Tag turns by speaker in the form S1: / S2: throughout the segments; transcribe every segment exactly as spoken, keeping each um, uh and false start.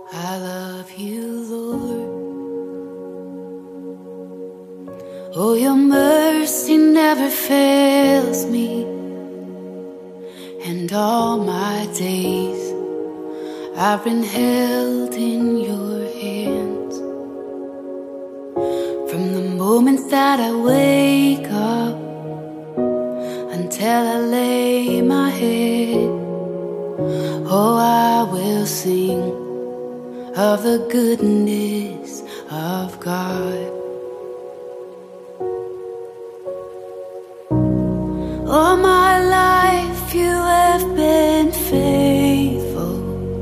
S1: I love you, Lord. Oh, your mercy never fails me, and all my days I've been held in your hands. From the moment that I wake up until I lay my head, oh, I will sing of the goodness of God. All my life you have been faithful.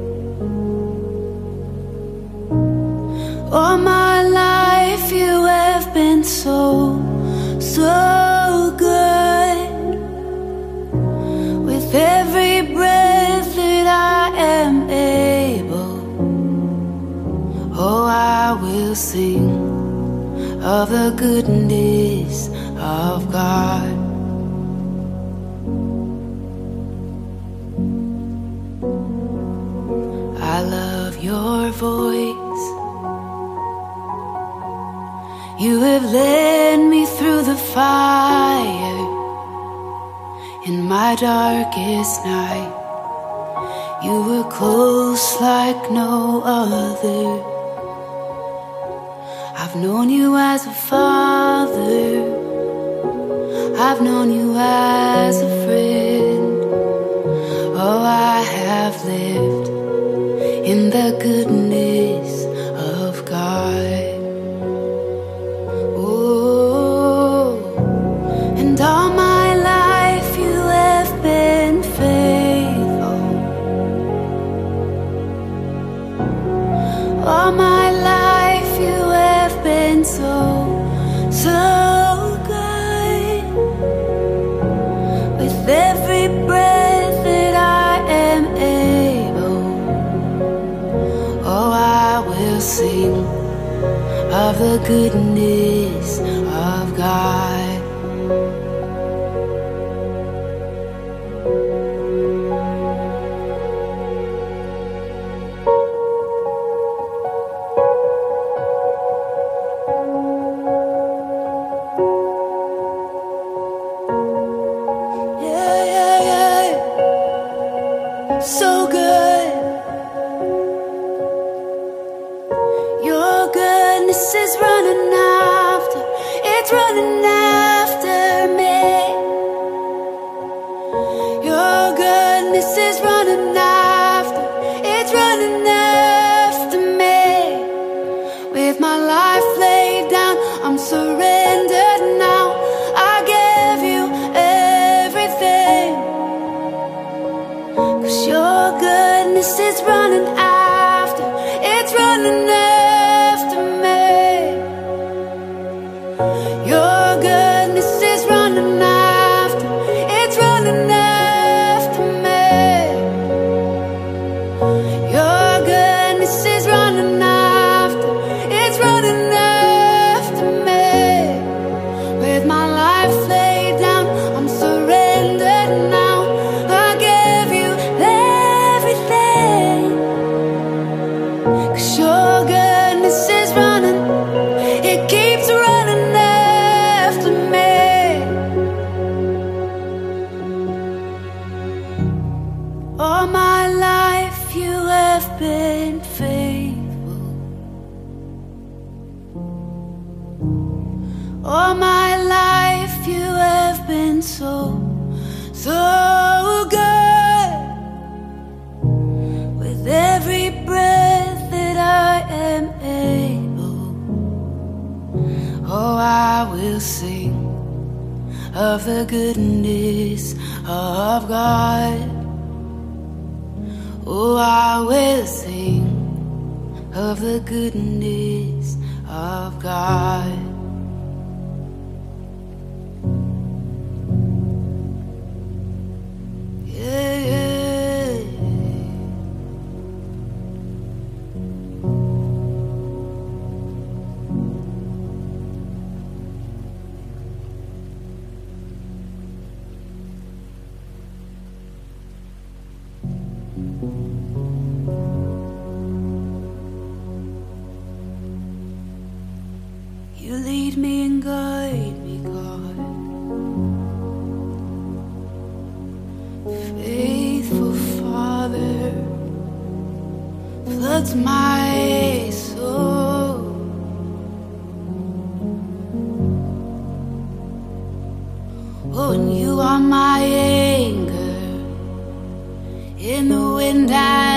S1: All my life you have been so, so good. With every breath that I am able, oh, I will sing of the goodness of God. I love your voice. You have led me through the fire in my darkest night. You were close like no other. I've known you as a father. I've known you as a friend. Oh, I have lived in the goodness of God. Oh, and all my life you have been faithful. All my life you have been so, so good. With every breath that I am able, oh, I will sing of the goodness of God. Yeah, yeah, yeah. So good. Your goodness is running after, it's running after me. Your goodness is running after, it's running after me. With my life laid down, I'm surrendered now. I give you everything, 'cause your goodness is running after, it's running after me. Your goodness is running after, it's running after me. Your goodness is running after, it's running after me. With my life laid down, I'm surrendered now. I give you everything, 'cause your goodness is running, it keeps running after me. All my life you have been faithful. All my life you have been so, so good. With every breath that I am able, oh, I will sing of the goodness of God. Oh, I will sing of the goodness of God. Yeah, yeah, yeah. floods my soul. Oh, and you are my anger in the wind. I